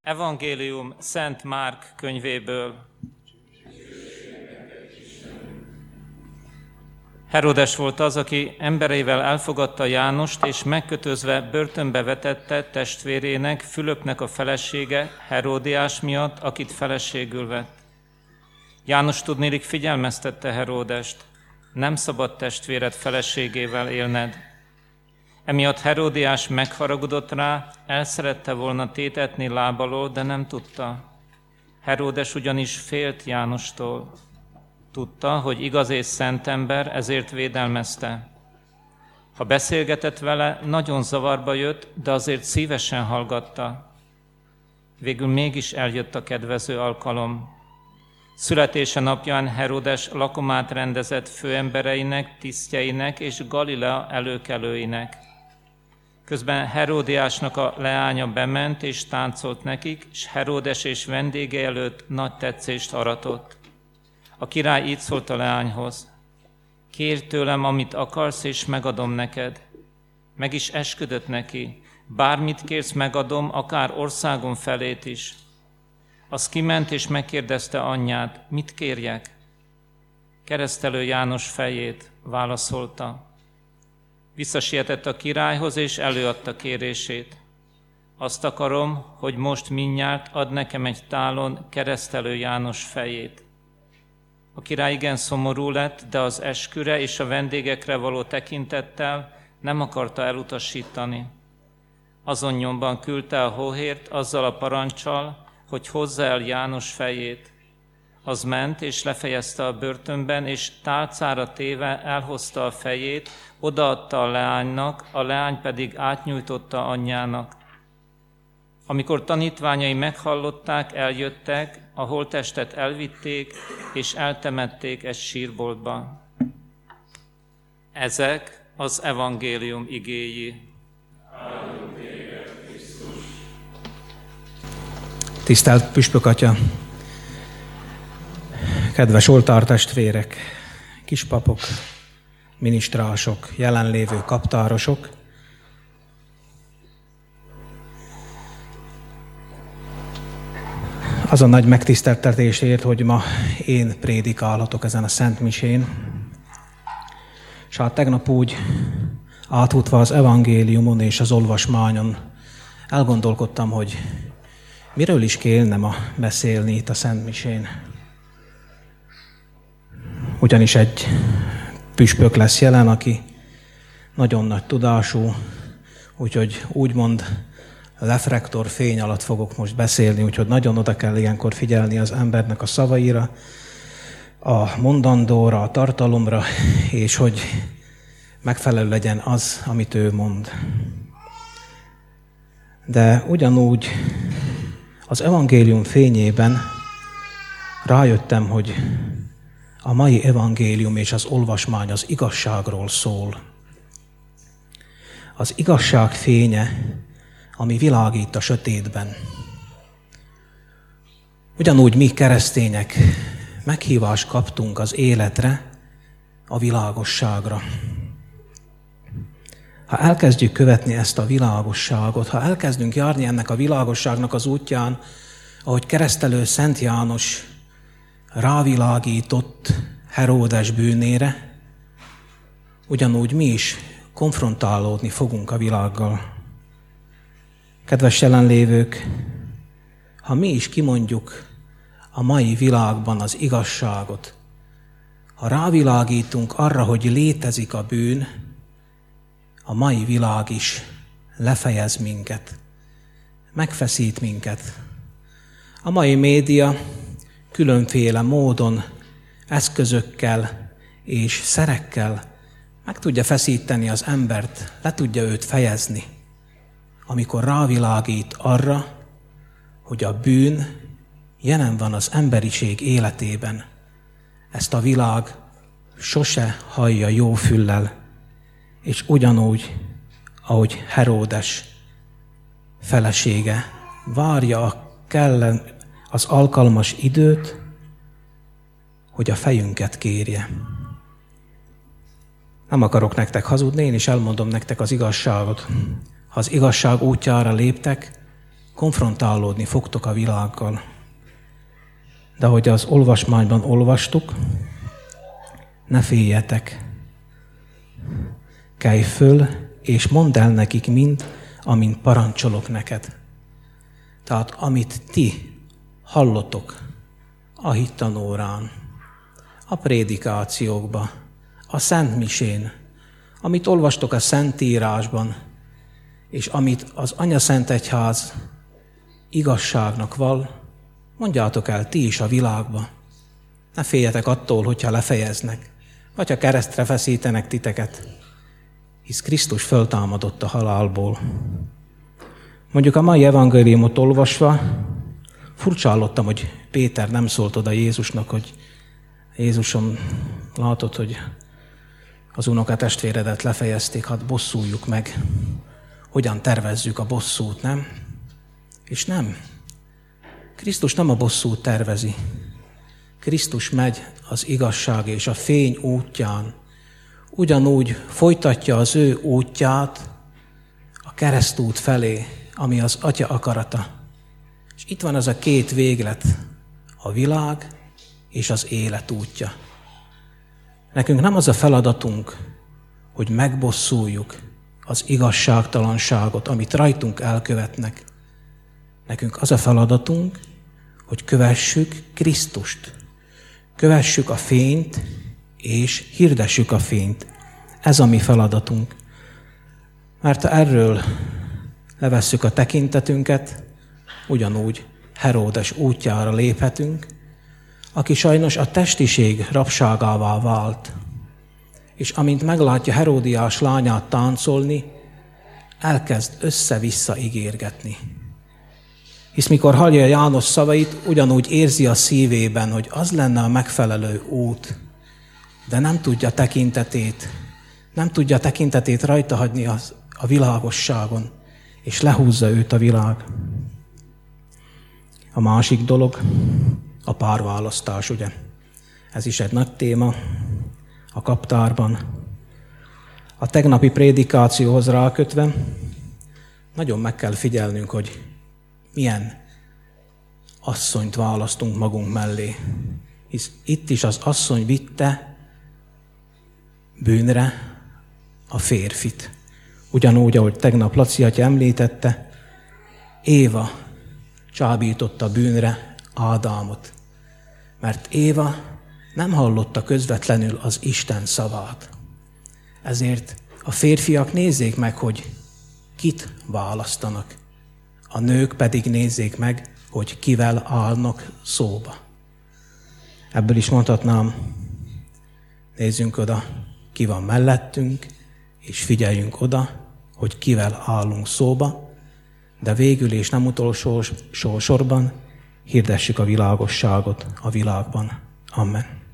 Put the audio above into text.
Evangélium Szent Márk könyvéből. Heródes volt az, aki embereivel elfogadta Jánost, és megkötözve börtönbe vetette testvérének, Fülöpnek a felesége, Heródiás miatt, akit feleségül vett. János tudniillik figyelmeztette Heródest: nem szabad testvéred feleségével élned. Emiatt Heródiás megharagudott rá, elszerette volna tétetni lábalól, de nem tudta. Heródes ugyanis félt Jánostól. Tudta, hogy igaz és szent ember, ezért védelmezte. Ha beszélgetett vele, nagyon zavarba jött, de azért szívesen hallgatta. Végül mégis eljött a kedvező alkalom. Születése napján Heródes lakomát rendezett főembereinek, tisztjeinek és Galilea előkelőinek. Közben Heródiásnak a leánya bement és táncolt nekik, és Heródes és vendége előtt nagy tetszést aratott. A király így szólt a leányhoz: kérj tőlem, amit akarsz, és megadom neked. Meg is esküdött neki: bármit kérsz, megadom, akár országom felét is. Az kiment és megkérdezte anyját: mit kérjek? Keresztelő János fejét, válaszolta. Visszasietett a királyhoz, és előadta kérését. Azt akarom, hogy most mindjárt ad nekem egy tálon Keresztelő János fejét. A király igen szomorú lett, de az esküre és a vendégekre való tekintettel nem akarta elutasítani. Azon nyomban küldte a hóhért azzal a paranccsal, hogy hozza el János fejét. Az ment, és lefejezte a börtönben, és tálcára téve elhozta a fejét, odaadta a leánynak, a leány pedig átnyújtotta anyjának. Amikor tanítványai meghallották, eljöttek, a holttestet elvitték, és eltemették egy sírboltba. Ezek az evangélium igéi. Tisztelt Püspök Atya, kedves oltártestvérek, kispapok, minisztrások, jelenlévő kaptárosok, az a nagy megtiszteltetésért, hogy ma én prédikálhatok ezen a Szent Misén. És hát tegnap úgy átfutva az evangéliumon és az olvasmányon elgondolkodtam, hogy miről is kéne ma beszélni itt a Szent Misén. Ugyanis egy püspök lesz jelen, aki nagyon nagy tudású, úgyhogy úgymond reflektor fény alatt fogok most beszélni, úgyhogy nagyon oda kell ilyenkor figyelni az embernek a szavaira, a mondandóra, a tartalomra, és hogy megfelelő legyen az, amit ő mond. De ugyanúgy az evangélium fényében rájöttem, hogy a mai evangélium és az olvasmány az igazságról szól. Az igazság fénye, ami világít a sötétben. Ugyanúgy mi keresztények meghívást kaptunk az életre, a világosságra. Ha elkezdjük követni ezt a világosságot, ha elkezdünk járni ennek a világosságnak az útján, ahogy keresztelő Szent János rávilágított Heródes bűnére, ugyanúgy mi is konfrontálódni fogunk a világgal. Kedves jelenlévők, ha mi is kimondjuk a mai világban az igazságot, ha rávilágítunk arra, hogy létezik a bűn, a mai világ is lefejez minket, megfeszít minket. A mai média különféle módon, eszközökkel és szerekkel meg tudja feszíteni az embert, le tudja őt fejezni, amikor rávilágít arra, hogy a bűn jelen van az emberiség életében. Ezt a világ sose hallja jó füllel, és ugyanúgy, ahogy Heródes felesége várja az alkalmas időt, hogy a fejünket kérje. Nem akarok nektek hazudni, én is elmondom nektek az igazságot. Ha az igazság útjára léptek, konfrontálódni fogtok a világgal. De ahogy az olvasmányban olvastuk, ne féljetek. Kelj föl, és mondd el nekik mind, amint parancsolok neked. Tehát amit ti hallotok a hittanórán, a prédikációkban, a szentmisén, amit olvastok a Szentírásban, és amit az Anyaszentegyház igazságnak val, mondjátok el ti is a világba. Ne féljetek attól, hogyha lefejeznek, vagy ha keresztre feszítenek titeket, hisz Krisztus föltámadott a halálból. Mondjuk a mai evangéliumot olvasva furcsálottam, hogy Péter nem szólt oda Jézusnak, hogy Jézusom, látod, hogy az unokatestvéredet lefejezték, hát bosszuljuk meg. Hogyan tervezzük a bosszút, nem? És nem. Krisztus nem a bosszút tervezi. Krisztus megy az igazság és a fény útján. Ugyanúgy folytatja az ő útját a keresztút felé, ami az Atya akarata. És itt van az a két véglet, a világ és az élet útja. Nekünk nem az a feladatunk, hogy megbosszuljuk az igazságtalanságot, amit rajtunk elkövetnek. Nekünk az a feladatunk, hogy kövessük Krisztust. Kövessük a fényt, és hirdessük a fényt. Ez a mi feladatunk. Mert ha erről levesszük a tekintetünket, ugyanúgy Heródes útjára léphetünk, aki sajnos a testiség rabságává vált, és amint meglátja Heródiás lányát táncolni, elkezd össze-vissza ígérgetni. Hisz mikor hallja János szavait, ugyanúgy érzi a szívében, hogy az lenne a megfelelő út, de nem tudja tekintetét rajta hagyni a világosságon, és lehúzza őt a világ. A másik dolog a párválasztás, ugye? Ez is egy nagy téma a kaptárban. A tegnapi prédikációhoz rákötve nagyon meg kell figyelnünk, hogy milyen asszonyt választunk magunk mellé. Hisz itt is az asszony vitte bűnre a férfit. Ugyanúgy, ahogy tegnap Laci atya említette, Éva csábította bűnre Ádámot. Mert Éva nem hallotta közvetlenül az Isten szavát. Ezért a férfiak nézzék meg, hogy kit választanak. A nők pedig nézzék meg, hogy kivel állnak szóba. Ebből is mondhatnám, nézzünk oda, ki van mellettünk, és figyeljünk oda, hogy kivel állunk szóba, de végül és nem utolsó sorban hirdessük a világosságot a világban. Amen.